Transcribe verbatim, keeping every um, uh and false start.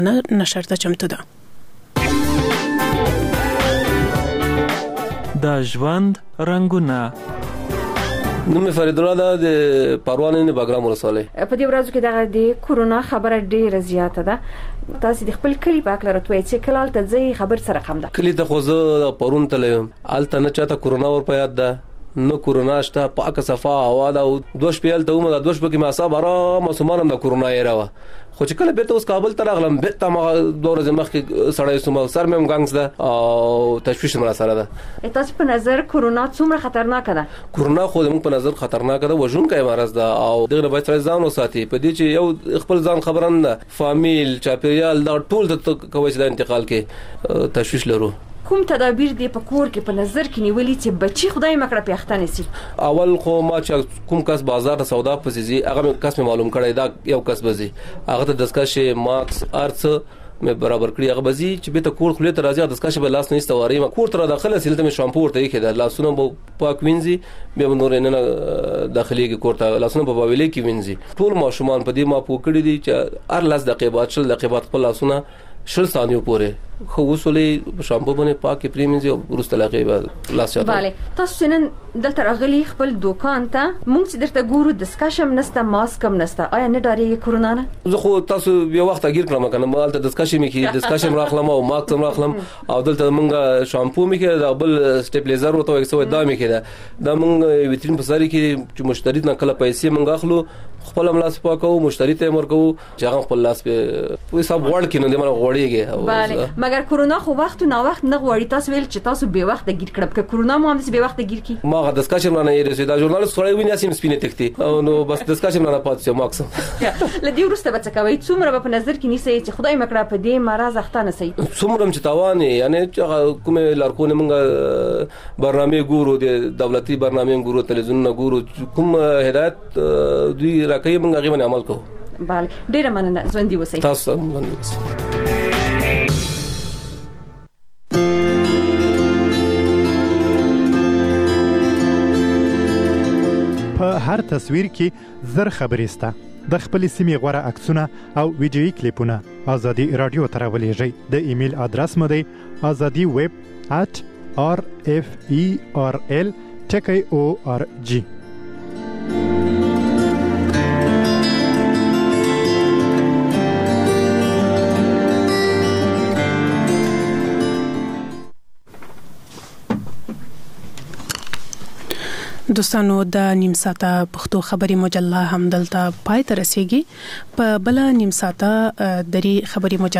نشر ته چمتو ده. د ژوند رنگونه. نوم فرید الله ده د پروان نه باګرام ولسوالۍ. په دې ورځو کې دغه د کورونا خبره ډیره زیاته ده. تاسو د خپل کلی په اړه راټوي چې کلال ته ځي خبر سره خم ده. کلی ته خو زه پرون تلم الته نه چاته کورونا ور په یاد ده نو کورونا شته پاکه صفا هوا ده او دوش پیل ته ومه دوش پکې ما صاحب را مسلمان د کورونا یې راوه خو چې کله بیرته اوس کابل ته راغلم بیرته ما دوه ورځې مخکې سړی سوم سر مې هم ګنګس ده او تشویش مې سره ده. تاسو په نظر کورونا څومره خطرناک ده؟ کورونا خو زموږ په نظر خطرناک ده وژونکی مرض ده او دغه باید سره ځان وساتي په دې چې یو خپل ځان خبرن ده فامیل چاپیریال دا ټول د کوي چې د انتقال کې تشویش لرو. کوم تدابیر دی په کور کې په نظر کې نیولې چې بچي خدای مکړه پیختنه سي؟ اول خو ما چې کوم کس بازار ته سودا پسې زی هغه کس مې معلوم کړی دا یو کس بزي هغه ته دسکشه ماکس ارڅ مې برابر کړی هغه بزي چې به ته کور خلې ته راځي دسکشه به لاس نه استواري ما کور ته داخله سیلته مې شامپو ورته کې دا لاسونه په پاک وینځي به نور نه داخلي کې کور ته لاسونه په باویلې کې وینځي ټول ماشومان په دې ما پوکړی دي چې هر لاس دقیقې بعد شل دقیقې بعد خپل لاسونه شل ثانیو پورې خو وسولې شامپو باندې پاکي پریمینځي او ورسته لاګي به لاس چاته. bale تاسو نن دلته راغلي خپل دکان ته مونږ چې درته ګورو دسکشم نسته ماسک هم نسته آیا نه ډاریږي کورونا نه؟ زه خو تاسو یو وخت اگیر کړم کنه مال ته دسکشم کې دسکشم راخلم او ماسک هم راخلم او دلته مونږ شامپو مې کې دا بل سټیپلیزر ورته وکسو دا مې کې دا د مونږ ویترین په ساري کې چې مشتری نه کله پیسې مونږ اخلو خپل ملاس پاکو مشتری ته امر کوو چې هغه خپل لاس په په حساب وړ کې نه دی مله وړيږي. bale مګر کورونا خو وخت نه وخت نه غوړی تاسو ویل چې تاسو به وخت گیر کړب که کورونا مو هم به وخت گیر کی ما غد دسکشم نه یې رسیدا ژورنالیست سره ویني اسیم سپینه تکتی او نو بس دسکشم نه پاتې ماکس لدی ورسته به څه کوي څومره په نظر کې نیسي چې خدای مکړه په دې مرز اختانه سي څومره چې تاوان یعنی کومه لارکونه موږ برنامه ګورو د دولتي برنامه ګورو تلویزیون نه ګورو کوم هدایت دوی راکې موږ غوښمن عمل کوو. bale ډیره مننه ژوندۍ اوسئ. تاسو ژوندۍ اوسئ. په هر تصویر کې زر خبرې سته د خپل سیمې غوړه عکسونه او ویډیويي کلیپونه ازادي رادیو ته راولېږئ. د ایمیل ادرس مو دی azadi web at r f e r l ټکی او ار جی. دوستانو د نیم ساعته پښتو خبري مجله هم دلته پای ته رسیدي په بل نیم ساعته د خبري مجله